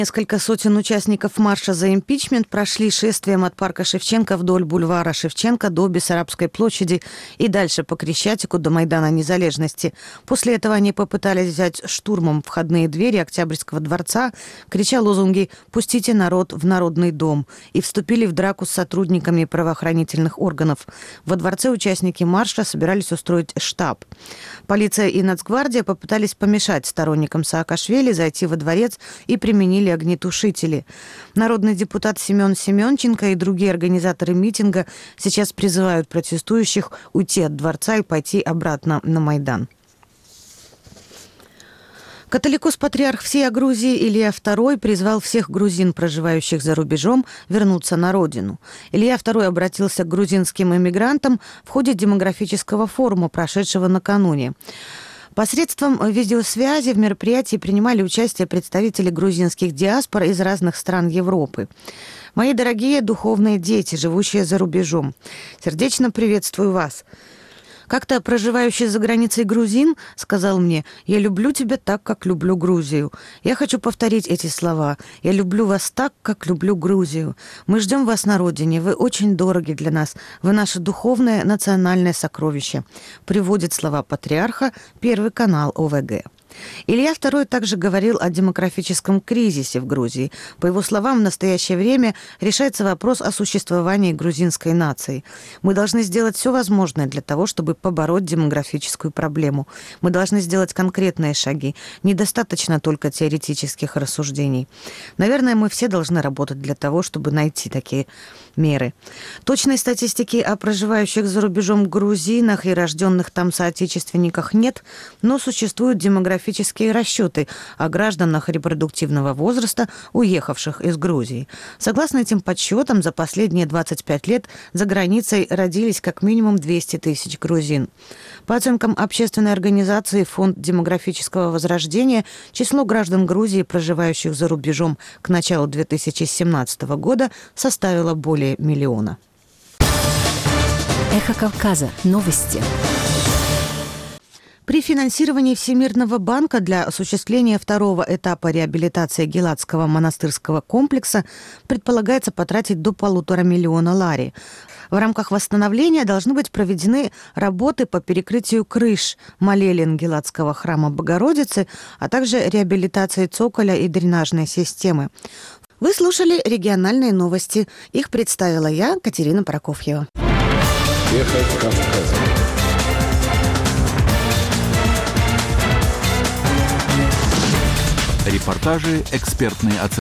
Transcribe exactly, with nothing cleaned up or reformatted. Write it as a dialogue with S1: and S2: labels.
S1: Несколько сотен участников марша за импичмент прошли шествием от парка Шевченко вдоль бульвара Шевченко до Бессарабской площади и дальше по Крещатику до Майдана Незалежности. После этого они попытались взять штурмом входные двери Октябрьского дворца, крича лозунги «Пустите народ в Народный дом», и вступили в драку с сотрудниками правоохранительных органов. Во дворце участники марша собирались устроить штаб. Полиция и Нацгвардия попытались помешать сторонникам Саакашвили зайти во дворец и применили огнетушители. Народный депутат Семен Семенченко и другие организаторы митинга сейчас призывают протестующих уйти от дворца и пойти обратно на Майдан. Католикос-патриарх всей Грузии Илья Второй призвал всех грузин, проживающих за рубежом, вернуться на родину. Илья Второй обратился к грузинским иммигрантам в ходе демографического форума, прошедшего накануне. Посредством видеосвязи в мероприятии принимали участие представители грузинских диаспор из разных стран Европы. Мои дорогие духовные дети, живущие за рубежом, сердечно приветствую вас. Как-то проживающий за границей грузин сказал мне: «Я люблю тебя так, как люблю Грузию». Я хочу повторить эти слова. «Я люблю вас так, как люблю Грузию». Мы ждем вас на родине. Вы очень дороги для нас. Вы наше духовное национальное сокровище. Приводит слова патриарха Первый канал О В Г. Илья Второй также говорил о демографическом кризисе в Грузии. По его словам, в настоящее время решается вопрос о существовании грузинской нации. Мы должны сделать все возможное для того, чтобы побороть демографическую проблему. Мы должны сделать конкретные шаги. Недостаточно только теоретических рассуждений. Наверное, мы все должны работать для того, чтобы найти такие меры. Точной статистики о проживающих за рубежом грузинах и рожденных там соотечественниках нет, но существуют демографические расчеты о гражданах репродуктивного возраста, уехавших из Грузии. Согласно этим подсчетам, за последние двадцать пять лет за границей родились как минимум двести тысяч грузин. По оценкам общественной организации «Фонд демографического возрождения», число граждан Грузии, проживающих за рубежом к началу две тысячи семнадцатого года, составило более миллиона.
S2: Эхо Кавказа. Новости.
S1: При финансировании Всемирного банка для осуществления второго этапа реабилитации Геладского монастырского комплекса предполагается потратить до полутора миллиона лари. В рамках восстановления должны быть проведены работы по перекрытию крыш молелин Геладского храма Богородицы, а также реабилитации цоколя и дренажной системы. Вы слушали региональные новости. Их представила я, Катерина Прокофьева.
S3: Эхо Кавказа.
S4: Репортажи, экспертные оценки.